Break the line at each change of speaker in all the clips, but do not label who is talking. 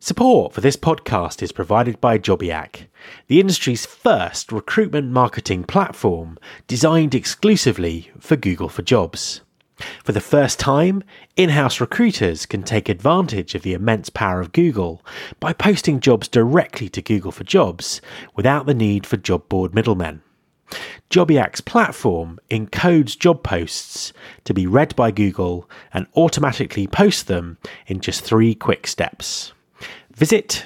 Support for this podcast is provided by Jobiac, the industry's first recruitment marketing platform designed exclusively for Google for Jobs. For the first time, in-house recruiters can take advantage of the immense power of Google by posting jobs directly to Google for Jobs without the need for job board middlemen. Jobiac's platform encodes job posts to be read by Google and automatically post them in just 3 quick steps. Visit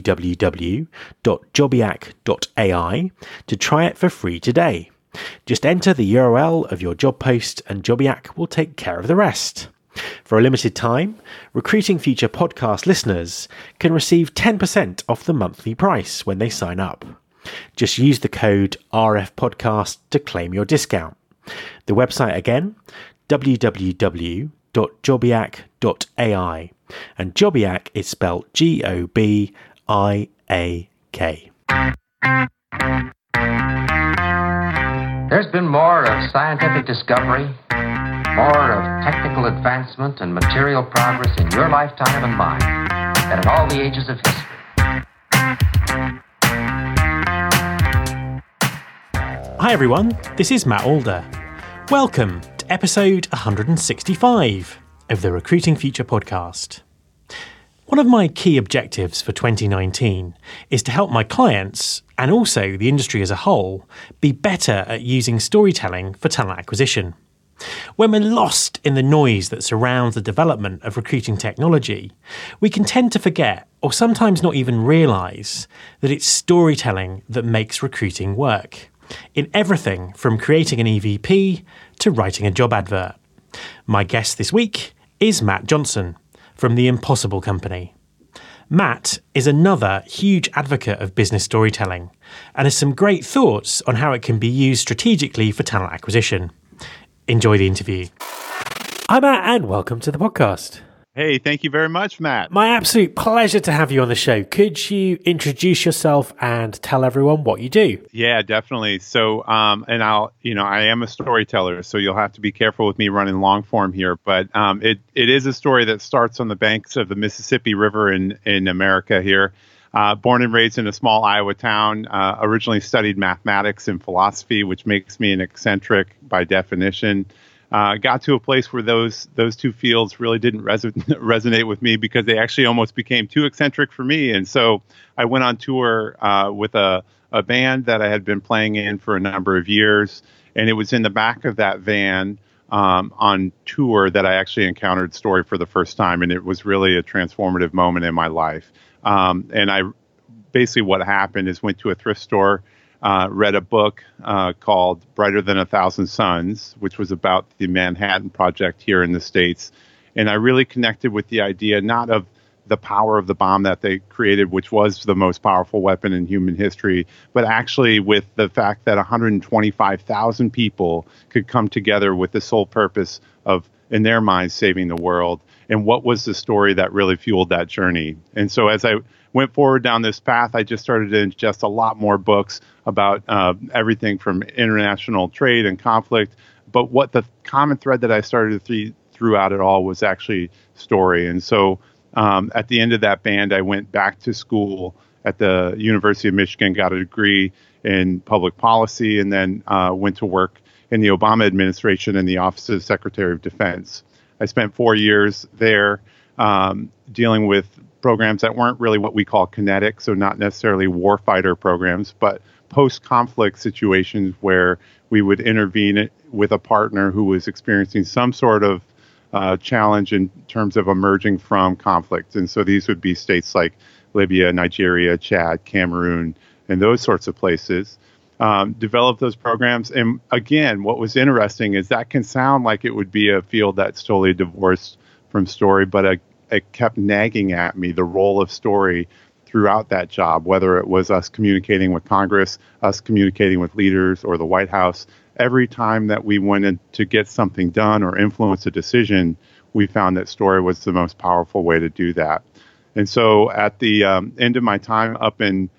www.jobiac.ai to try it for free today. Just enter the URL of your job post and Jobiac will take care of the rest. For a limited time, Recruiting Future podcast listeners can receive 10% off the monthly price when they sign up. Just use the code RFPodcast to claim your discount. The website again, www.jobiac.ai. And Jobiac is spelled Gobiak.
There's been more of scientific discovery, more of technical advancement and material progress in your lifetime and mine than in all the ages of history.
Hi everyone, this is Matt Alder. Welcome to episode 165 of the Recruiting Future podcast. One of my key objectives for 2019 is to help my clients, and also the industry as a whole, be better at using storytelling for talent acquisition. When we're lost in the noise that surrounds the development of recruiting technology, we can tend to forget, or sometimes not even realise, that it's storytelling that makes recruiting work. In everything from creating an EVP to writing a job advert. My guest this week is Matt Johnson from The Impossible Company. Matt is another huge advocate of business storytelling and has some great thoughts on how it can be used strategically for talent acquisition. Enjoy the interview. Hi Matt, and welcome to the podcast.
Hey, thank you very much, Matt.
My absolute pleasure to have you on the show. Could you introduce yourself and tell everyone what you do?
Yeah, definitely. So, I am a storyteller, so you'll have to be careful with me running long form here. But it is a story that starts on the banks of the Mississippi River in America here. Born and raised in a small Iowa town, originally studied mathematics and philosophy, which makes me an eccentric by definition. Got to a place where those two fields really didn't resonate with me because they actually almost became too eccentric for me. And so I went on tour with a band that I had been playing in for a number of years. And it was in the back of that van on tour that I actually encountered Story for the first time. And it was really a transformative moment in my life. And I basically what happened is went to a thrift store, read a book called Brighter Than a Thousand Suns, which was about the Manhattan Project here in the States. And I really connected with the idea not of the power of the bomb that they created, which was the most powerful weapon in human history, but actually with the fact that 125,000 people could come together with the sole purpose of, in their minds, saving the world. And what was the story that really fueled that journey? And so as I went forward down this path, I just started to ingest a lot more books about everything from international trade and conflict. But what the common thread that I started to see throughout it all was actually story. And so at the end of that band, I went back to school at the University of Michigan, got a degree in public policy, and then went to work in the Obama administration in the Office of the Secretary of Defense. I spent 4 years there dealing with programs that weren't really what we call kinetic, so not necessarily warfighter programs, but post-conflict situations where we would intervene with a partner who was experiencing some sort of challenge in terms of emerging from conflict. And so these would be states like Libya, Nigeria, Chad, Cameroon, and those sorts of places. Developed those programs. And again, what was interesting is that can sound like it would be a field that's totally divorced from story, but it kept nagging at me the role of story throughout that job, whether it was us communicating with Congress, us communicating with leaders, or the White House. Every time that we wanted to get something done or influence a decision, we found that story was the most powerful way to do that. And so at the end of my time up in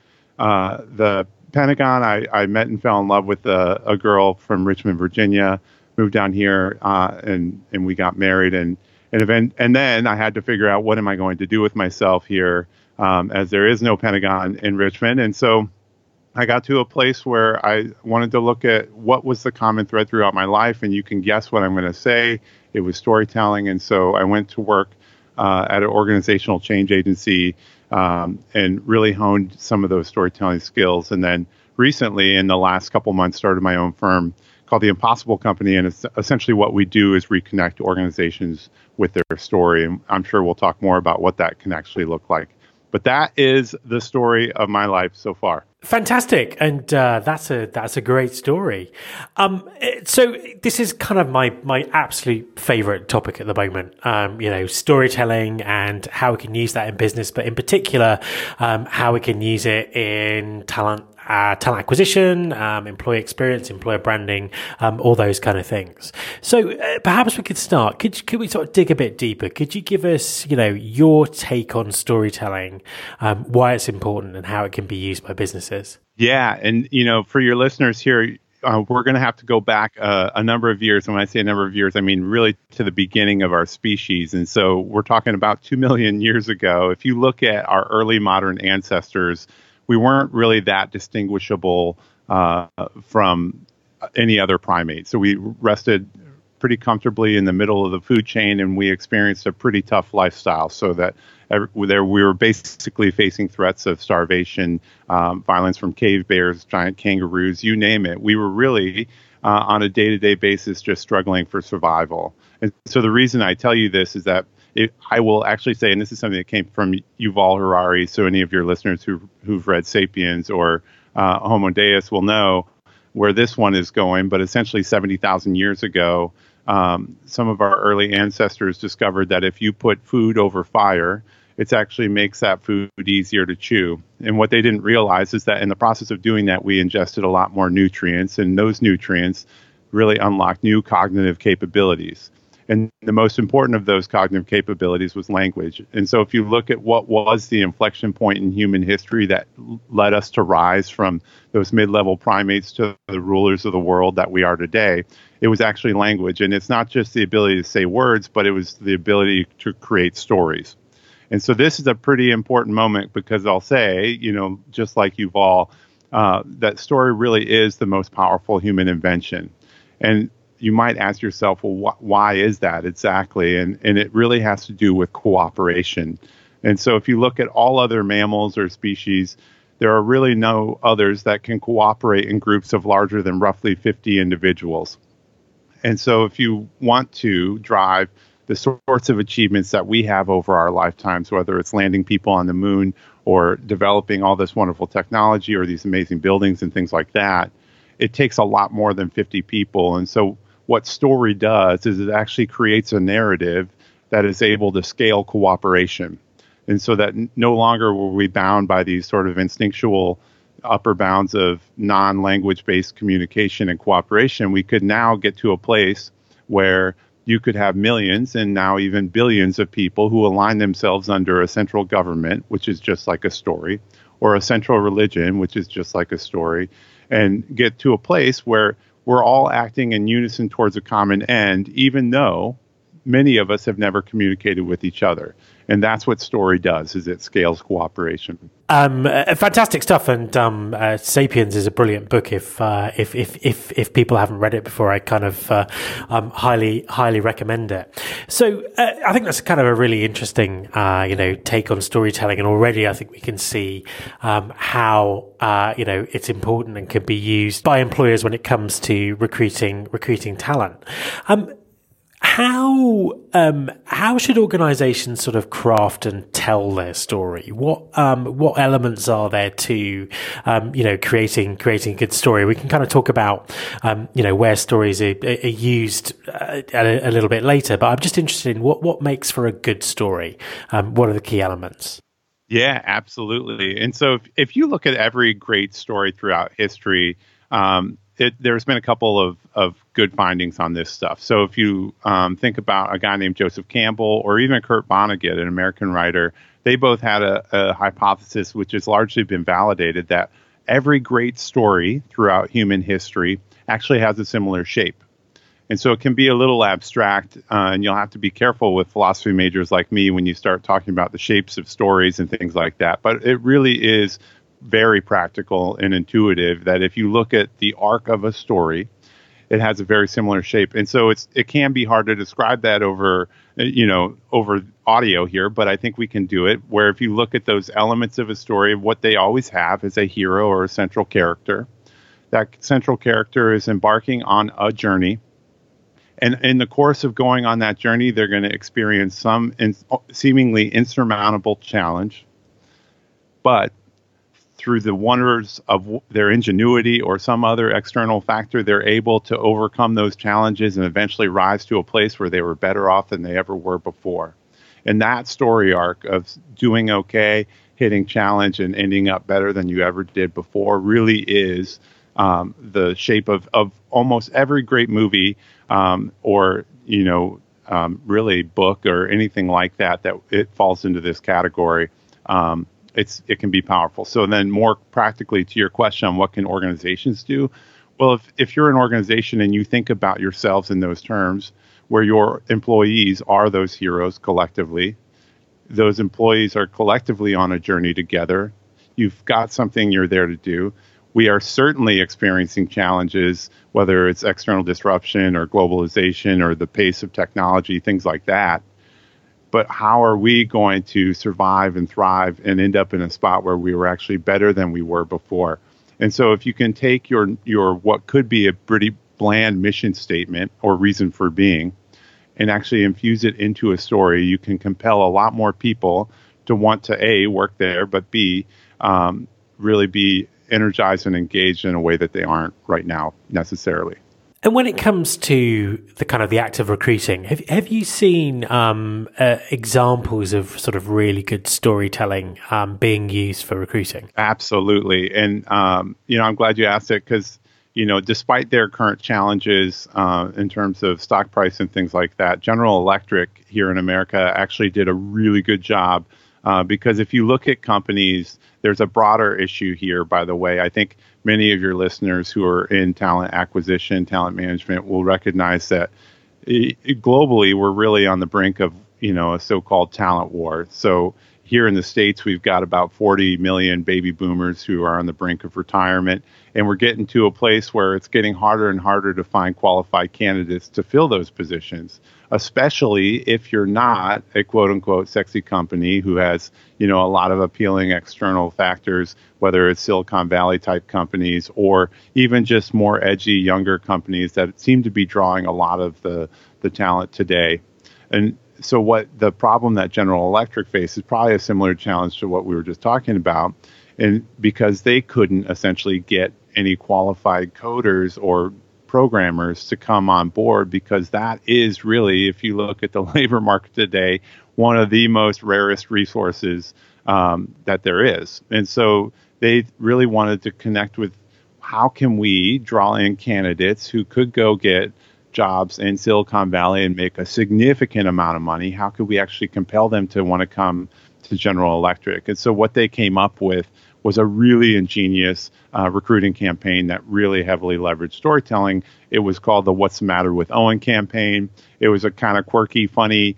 the Pentagon, I met and fell in love with a girl from Richmond, Virginia, moved down here, and we got married. And then I had to figure out, what am I going to do with myself here? as there is no Pentagon in Richmond. And so I got to a place where I wanted to look at what was the common thread throughout my life, and you can guess what I'm going to say. It was storytelling, and so I went to work at an organizational change agency and really honed some of those storytelling skills. And then recently, in the last couple months, started my own firm called The Impossible Company, and it's essentially what we do is reconnect organizations with their story. And I'm sure we'll talk more about what that can actually look like. But that is the story of my life so far.
Fantastic, and that's a great story. So this is kind of my absolute favorite topic at the moment. Storytelling and how we can use that in business, but in particular, how we can use it in talent acquisition, employee experience, employer branding, all those kind of things. So perhaps we could start. Could we sort of dig a bit deeper? Could you give us, your take on storytelling, why it's important and how it can be used by businesses?
Yeah. And, for your listeners here, we're going to have to go back a number of years. And when I say a number of years, I mean really to the beginning of our species. And so we're talking about 2 million years ago. If you look at our early modern ancestors, we weren't really that distinguishable from any other primate. So we rested pretty comfortably in the middle of the food chain, and we experienced a pretty tough lifestyle. So that we were basically facing threats of starvation, violence from cave bears, giant kangaroos, you name it. We were really on a day-to-day basis just struggling for survival. And so the reason I tell you this is that I will actually say, and this is something that came from Yuval Harari, so any of your listeners who've read Sapiens or Homo Deus will know where this one is going, but essentially 70,000 years ago, some of our early ancestors discovered that if you put food over fire, it actually makes that food easier to chew. And what they didn't realize is that in the process of doing that, we ingested a lot more nutrients, and those nutrients really unlocked new cognitive capabilities. And the most important of those cognitive capabilities was language. And so if you look at what was the inflection point in human history that led us to rise from those mid-level primates to the rulers of the world that we are today, it was actually language. And it's not just the ability to say words, but it was the ability to create stories. And so this is a pretty important moment because I'll say, just like Yuval, that story really is the most powerful human invention. And you might ask yourself, well, why is that exactly? And it really has to do with cooperation. And so if you look at all other mammals or species, there are really no others that can cooperate in groups of larger than roughly 50 individuals. And so if you want to drive the sorts of achievements that we have over our lifetimes, whether it's landing people on the moon or developing all this wonderful technology or these amazing buildings and things like that, it takes a lot more than 50 people. And so what story does is it actually creates a narrative that is able to scale cooperation. And so that no longer were we bound by these sort of instinctual upper bounds of non-language based communication and cooperation. We could now get to a place where you could have millions and now even billions of people who align themselves under a central government, which is just like a story, or a central religion, which is just like a story, and get to a place where we're all acting in unison towards a common end, even though many of us have never communicated with each other. And that's what story does, is it scales cooperation.
Fantastic stuff. And Sapiens is a brilliant book. If people haven't read it before, I kind of highly recommend it. So I think that's kind of a really interesting take on storytelling. And already I think we can see how it's important and can be used by employers when it comes to recruiting talent. How should organizations sort of craft and tell their story? What elements are there to creating a good story? We can kind of talk about where stories are used a little bit later, but I'm just interested in what makes for a good story. What are the key elements?
Yeah, absolutely. And so if you look at every great story throughout history, there's been a couple of good findings on this stuff. So if you think about a guy named Joseph Campbell or even Kurt Vonnegut, an American writer, they both had a hypothesis which has largely been validated that every great story throughout human history actually has a similar shape. And so it can be a little abstract, and you'll have to be careful with philosophy majors like me when you start talking about the shapes of stories and things like that. But it really is very practical and intuitive that if you look at the arc of a story, it has a very similar shape. And so it can be hard to describe that over audio here, but I think we can do it, where if you look at those elements of a story, what they always have is a hero or a central character. That central character is embarking on a journey. And in the course of going on that journey, they're going to experience some seemingly insurmountable challenge. But through the wonders of their ingenuity or some other external factor, they're able to overcome those challenges and eventually rise to a place where they were better off than they ever were before. And that story arc of doing okay, hitting challenge, and ending up better than you ever did before really is the shape of almost every great movie really book or anything like that it falls into this category. It can be powerful. So then more practically to your question on what can organizations do? Well, if you're an organization and you think about yourselves in those terms, where your employees are those heroes collectively, those employees are collectively on a journey together, you've got something you're there to do. We are certainly experiencing challenges, whether it's external disruption or globalization or the pace of technology, things like that. But how are we going to survive and thrive and end up in a spot where we were actually better than we were before? And so if you can take your what could be a pretty bland mission statement or reason for being and actually infuse it into a story, you can compel a lot more people to want to A, work there, but B, really be energized and engaged in a way that they aren't right now necessarily.
And when it comes to the act of recruiting, have you seen examples of sort of really good storytelling being used for recruiting?
Absolutely. And, I'm glad you asked it because, despite their current challenges in terms of stock price and things like that, General Electric here in America actually did a really good job because if you look at companies, there's a broader issue here, by the way. I think many of your listeners who are in talent acquisition, talent management will recognize that globally, we're really on the brink of, a so-called talent war. So here in the States, we've got about 40 million baby boomers who are on the brink of retirement. And we're getting to a place where it's getting harder and harder to find qualified candidates to fill those positions, especially if you're not a quote unquote sexy company who has, a lot of appealing external factors, whether it's Silicon Valley type companies or even just more edgy, younger companies that seem to be drawing a lot of the talent today. And so what the problem that General Electric faced is probably a similar challenge to what we were just talking about. And because they couldn't essentially get any qualified coders or programmers to come on board, because that is really, if you look at the labor market today, one of the most rarest resources that there is. And so they really wanted to connect with how can we draw in candidates who could go get jobs in Silicon Valley and make a significant amount of money. How could we actually compel them to want to come to General Electric? And so what they came up with was a really ingenious recruiting campaign that really heavily leveraged storytelling. It was called the What's the Matter with Owen campaign. It was a kind of quirky, funny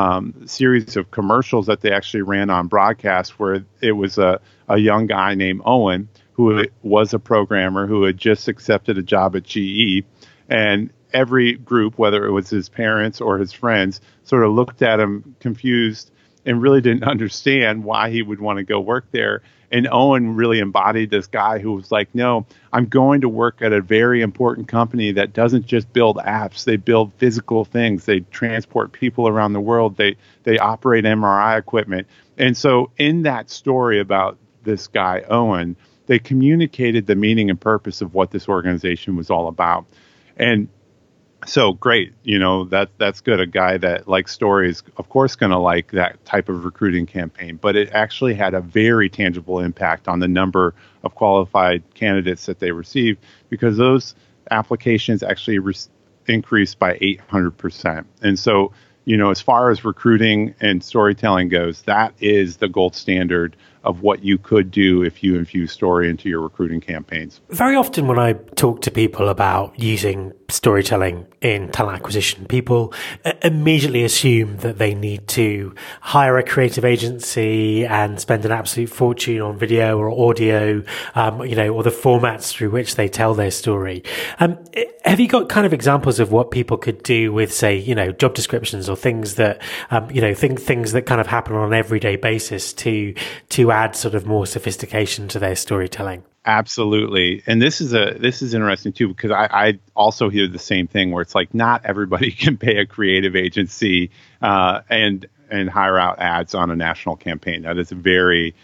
series of commercials that they actually ran on broadcast where it was a young guy named Owen who was a programmer who had just accepted a job at GE. And every group, whether it was his parents or his friends, sort of looked at him confused and really didn't understand why he would want to go work there. And Owen really embodied this guy who was like, no, I'm going to work at a very important company that doesn't just build apps. They build physical things. They transport people around the world. They operate MRI equipment. And so in that story about this guy, Owen, they communicated the meaning and purpose of what this organization was all about. And so great, that's good. A guy that likes stories, of course, going to like that type of recruiting campaign. But it actually had a very tangible impact on the number of qualified candidates that they received because those applications actually increased by 800%. And so, as far as recruiting and storytelling goes, that is the gold standard of what you could do if you infuse story into your recruiting campaigns.
Very often when I talk to people about using storytelling in talent acquisition, people immediately assume that they need to hire a creative agency and spend an absolute fortune on video or audio, or the formats through which they tell their story. Have you got kind of examples of what people could do with, say, job descriptions or things that, things that kind of happen on an everyday basis to add sort of more sophistication to their storytelling?
Absolutely. And this is interesting too, because I also hear the same thing where it's like not everybody can pay a creative agency and hire out ads on a national campaign. That is very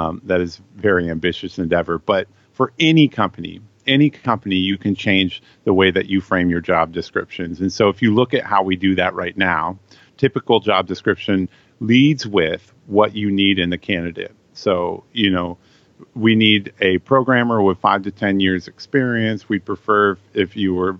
ambitious endeavor. But for any company, you can change the way that you frame your job descriptions. And so if you look at how we do that right now, typical job description leads with what you need in the candidate. So, we need a programmer with 5 to 10 years experience. We prefer if you were,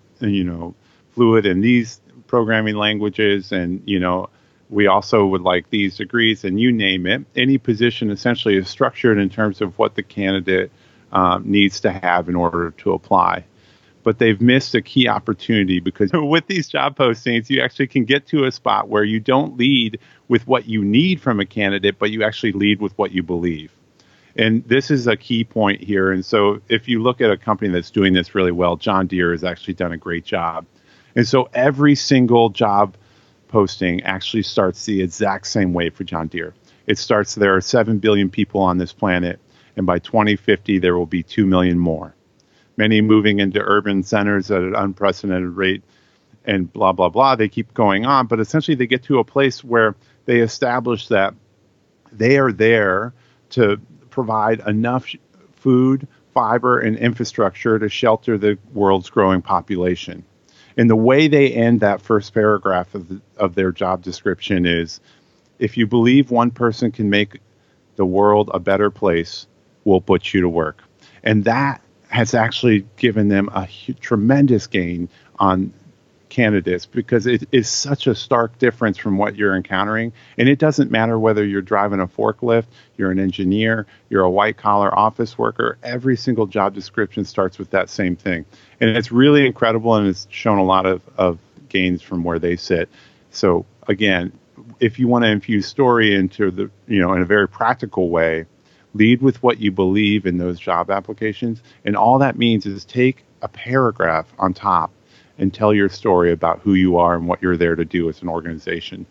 fluid in these programming languages. And, we also would like these degrees, and you name it. Any position essentially is structured in terms of what the candidate needs to have in order to apply. But they've missed a key opportunity, because with these job postings, you actually can get to a spot where you don't lead with what you need from a candidate, but you actually lead with what you believe. And this is a key point here. And so if you look at a company that's doing this really well, John Deere has actually done a great job. And so every single job posting actually starts the exact same way for John Deere. It starts, there are 7 billion people on this planet, and by 2050, there will be 2 million more. Many moving into urban centers at an unprecedented rate, and blah, blah, blah. They keep going on, but essentially they get to a place where they establish that they are there to provide enough food, fiber, and infrastructure to shelter the world's growing population. And the way they end that first paragraph of their job description is, if you believe one person can make the world a better place, we'll put you to work. And that has actually given them a tremendous gain on candidates, because it is such a stark difference from what you're encountering. And it doesn't matter whether you're driving a forklift, you're an engineer, you're a white-collar office worker. Every single job description starts with that same thing. And it's really incredible, and it's shown a lot of gains from where they sit. So again, if you want to infuse story into the, in a very practical way, lead with what you believe in those job applications. And all that means is take a paragraph on top and tell your story about who you are and what you're there to do as an organization.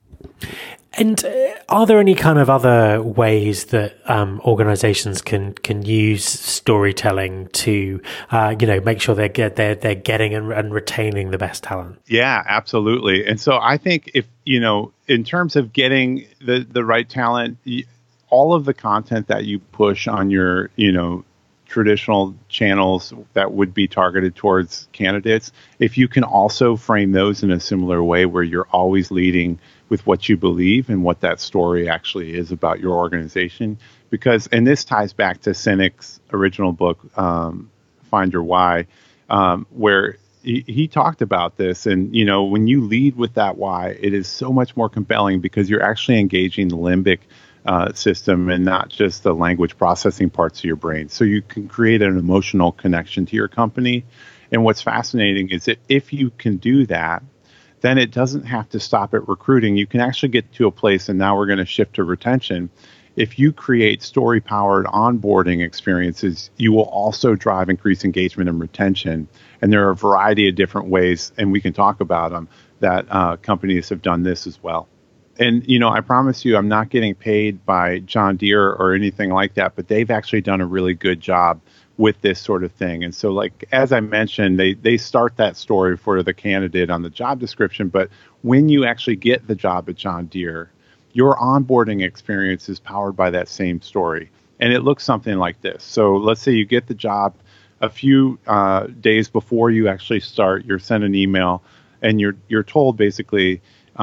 And are there any kind of other ways that organizations can use storytelling to, make sure they're getting and retaining the best talent?
Yeah, absolutely. And so I think if, in terms of getting the right talent, all of the content that you push on your, traditional channels that would be targeted towards candidates, if you can also frame those in a similar way where you're always leading with what you believe and what that story actually is about your organization. Because, and this ties back to Sinek's original book, Find Your Why, where he talked about this. And, when you lead with that why, it is so much more compelling, because you're actually engaging the limbic system and not just the language processing parts of your brain. So you can create an emotional connection to your company. And what's fascinating is that if you can do that, then it doesn't have to stop at recruiting. You can actually get to a place, and now we're going to shift to retention. If you create story-powered onboarding experiences, you will also drive increased engagement and retention. And there are a variety of different ways, and we can talk about them, that companies have done this as well. And, I promise you, I'm not getting paid by John Deere or anything like that, but they've actually done a really good job with this sort of thing. And so, like, as I mentioned, they start that story for the candidate on the job description. But when you actually get the job at John Deere, your onboarding experience is powered by that same story. And it looks something like this. So let's say you get the job a few days before you actually start. You're sent an email, and you're told basically,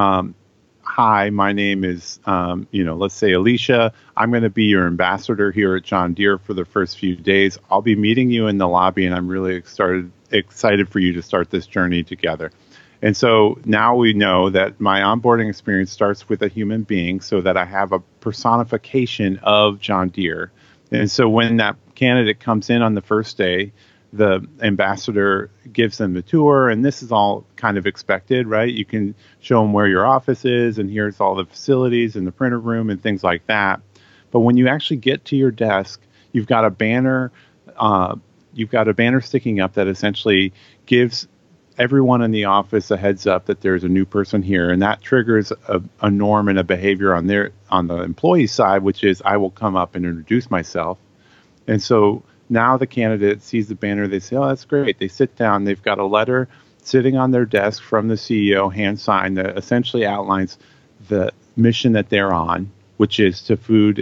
hi, my name is, let's say Alicia. I'm going to be your ambassador here at John Deere for the first few days. I'll be meeting you in the lobby, and I'm really excited for you to start this journey together. And so now we know that my onboarding experience starts with a human being so that I have a personification of John Deere. And so when that candidate comes in on the first day, the ambassador gives them the tour, and this is all kind of expected, right? You can show them where your office is, and here's all the facilities and the printer room and things like that. But when you actually get to your desk, you've got a banner. You've got a banner sticking up that essentially gives everyone in the office a heads up that there's a new person here, and that triggers a norm and a behavior on the employee side, which is I will come up and introduce myself. And so now the candidate sees the banner, they say, oh, that's great. They sit down, they've got a letter sitting on their desk from the CEO, hand signed, that essentially outlines the mission that they're on, which is to feed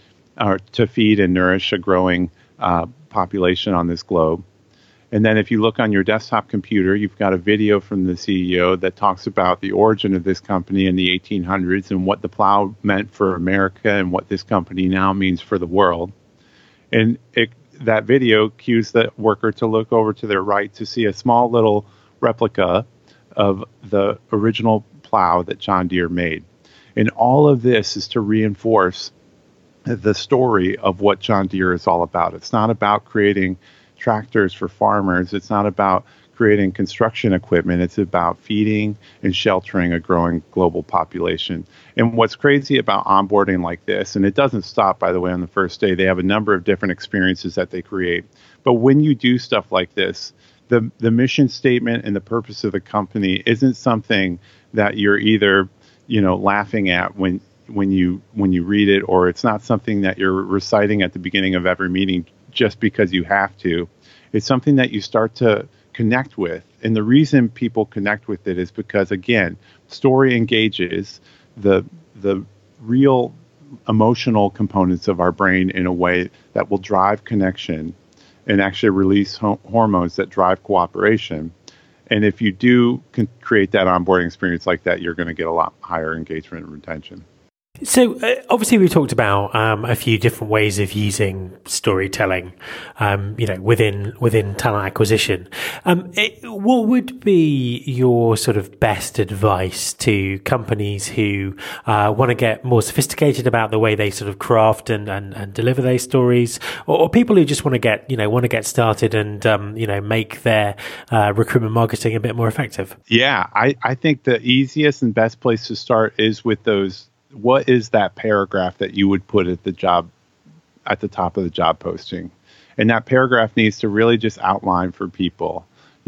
and nourish a growing population on this globe. And then if you look on your desktop computer, you've got a video from the CEO that talks about the origin of this company in the 1800s and what the plow meant for America and what this company now means for the world. And that video cues the worker to look over to their right to see a small little replica of the original plow that John Deere made. And all of this is to reinforce the story of what John Deere is all about. It's not about creating tractors for farmers. It's not about creating construction equipment. It's about feeding and sheltering a growing global population. And what's crazy about onboarding like this, and it doesn't stop, by the way, on the first day, they have a number of different experiences that they create. But when you do stuff like this, the mission statement and the purpose of the company isn't something that you're either, laughing at when you read it, or it's not something that you're reciting at the beginning of every meeting just because you have to. It's something that you start to connect with. And the reason people connect with it is because, again, story engages the real emotional components of our brain in a way that will drive connection and actually release hormones that drive cooperation. And if you do create that onboarding experience like that, you're going to get a lot higher engagement and retention.
So obviously we talked about a few different ways of using storytelling, within talent acquisition. What would be your sort of best advice to companies who want to get more sophisticated about the way they sort of craft and deliver their stories, or people who just want to get started and make their recruitment marketing a bit more effective?
Yeah, I think the easiest and best place to start is with those. What is that paragraph that you would put at the top of the job posting? And that paragraph needs to really just outline for people,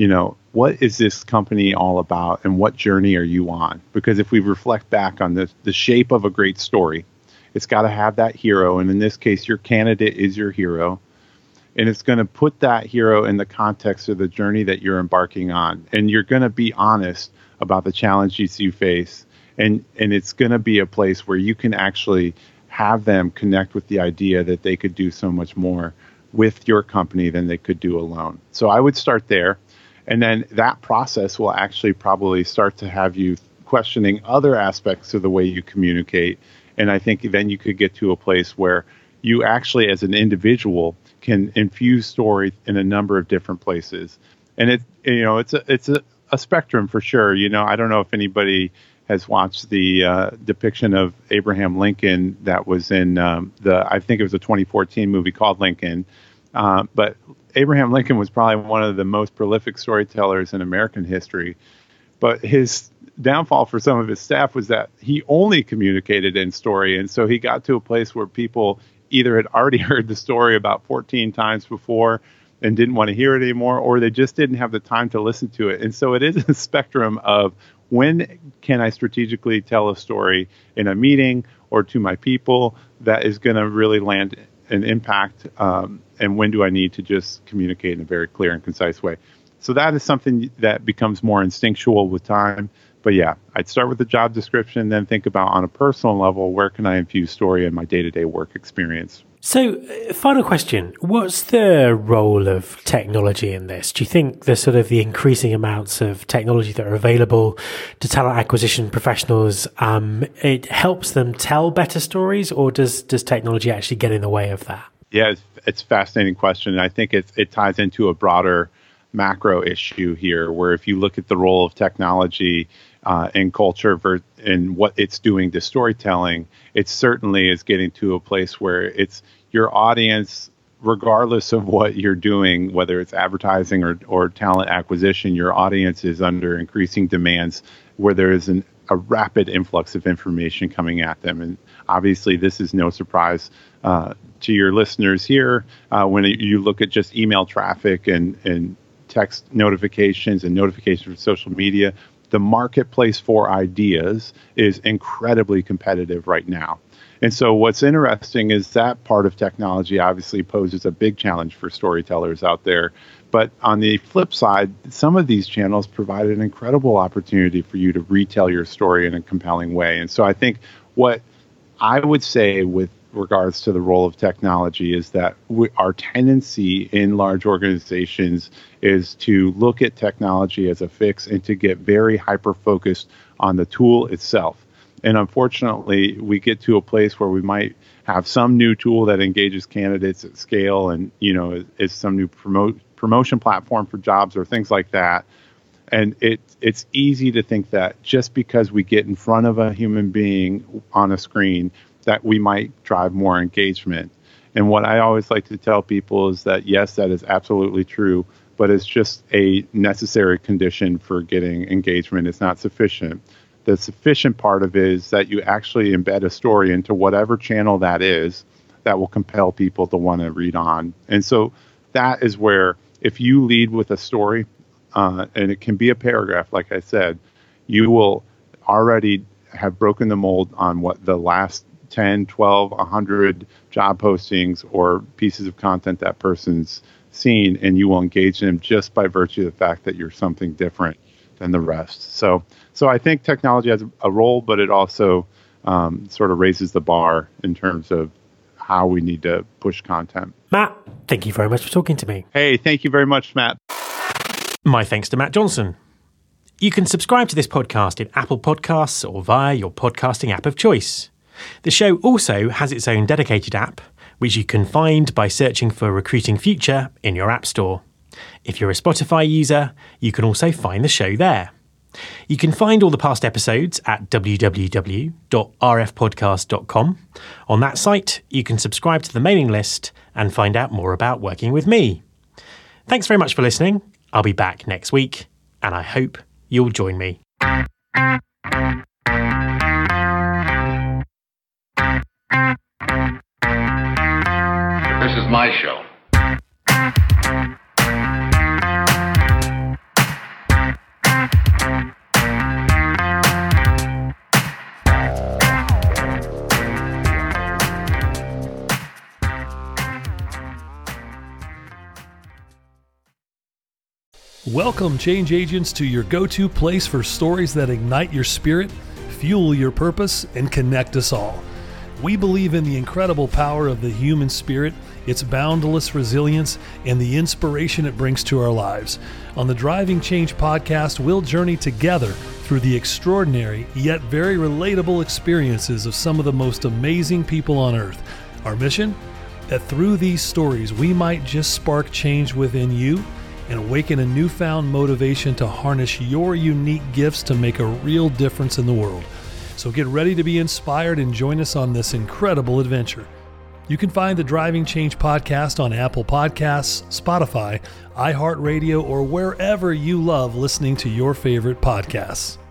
what is this company all about and what journey are you on? Because if we reflect back on the shape of a great story, it's got to have that hero. And in this case, your candidate is your hero. And it's going to put that hero in the context of the journey that you're embarking on. And you're going to be honest about the challenges you face. And it's going to be a place where you can actually have them connect with the idea that they could do so much more with your company than they could do alone. So I would start there. And then that process will actually probably start to have you questioning other aspects of the way you communicate. And I think then you could get to a place where you actually, as an individual, can infuse story in a number of different places. And it's a spectrum for sure. I don't know if anybody has watched the depiction of Abraham Lincoln that was in I think it was a 2014 movie called Lincoln. But Abraham Lincoln was probably one of the most prolific storytellers in American history. But his downfall for some of his staff was that he only communicated in story. And so he got to a place where people either had already heard the story about 14 times before and didn't want to hear it anymore, or they just didn't have the time to listen to it. And so it is a spectrum of when can I strategically tell a story in a meeting or to my people that is going to really land an impact, and when do I need to just communicate in a very clear and concise way? So that is something that becomes more instinctual with time. But yeah, I'd start with the job description, then think about on a personal level, where can I infuse story in my day-to-day work experience?
So, final question. What's the role of technology in this? Do you think the sort of the increasing amounts of technology that are available to talent acquisition professionals, it helps them tell better stories, or does technology actually get in the way of that?
Yeah, it's a fascinating question. And I think it ties into a broader macro issue here, where if you look at the role of technology in culture and what it's doing to storytelling, it certainly is getting to a place where it's your audience, regardless of what you're doing, whether it's advertising or talent acquisition, your audience is under increasing demands where there is a rapid influx of information coming at them. And obviously, this is no surprise to your listeners here when you look at just email traffic and text notifications and notifications from social media. The marketplace for ideas is incredibly competitive right now. And so what's interesting is that part of technology obviously poses a big challenge for storytellers out there. But on the flip side, some of these channels provide an incredible opportunity for you to retell your story in a compelling way. And so I think what I would say with regards to the role of technology is that our tendency in large organizations is to look at technology as a fix and to get very hyper-focused on the tool itself. And unfortunately, we get to a place where we might have some new tool that engages candidates at scale and, is some new promotion platform for jobs or things like that. And it's easy to think that just because we get in front of a human being on a screen, that we might drive more engagement. And what I always like to tell people is that, yes, that is absolutely true, but it's just a necessary condition for getting engagement. It's not sufficient. The sufficient part of it is that you actually embed a story into whatever channel that is that will compel people to want to read on. And so that is where if you lead with a story, and it can be a paragraph, like I said, you will already have broken the mold on what the last 10, 12, 100 job postings or pieces of content that person's seen, and you will engage them just by virtue of the fact that you're something different than the rest. So I think technology has a role, but it also sort of raises the bar in terms of how we need to push content.
Matt, thank you very much for talking to me.
Hey, thank you very much, Matt.
My thanks to Matt Johnson. You can subscribe to this podcast in Apple Podcasts or via your podcasting app of choice. The show also has its own dedicated app, which you can find by searching for Recruiting Future in your app store. If you're a Spotify user, you can also find the show there. You can find all the past episodes at www.rfpodcast.com. On that site, you can subscribe to the mailing list and find out more about working with me. Thanks very much for listening. I'll be back next week, and I hope you'll join me.
This is my show.
Welcome, change agents, to your go-to place for stories that ignite your spirit, fuel your purpose, and connect us all. We believe in the incredible power of the human spirit, its boundless resilience, and the inspiration it brings to our lives. On the Driving Change podcast, we'll journey together through the extraordinary yet very relatable experiences of some of the most amazing people on earth. Our mission? That through these stories, we might just spark change within you and awaken a newfound motivation to harness your unique gifts to make a real difference in the world. So get ready to be inspired and join us on this incredible adventure. You can find the Driving Change podcast on Apple Podcasts, Spotify, iHeartRadio, or wherever you love listening to your favorite podcasts.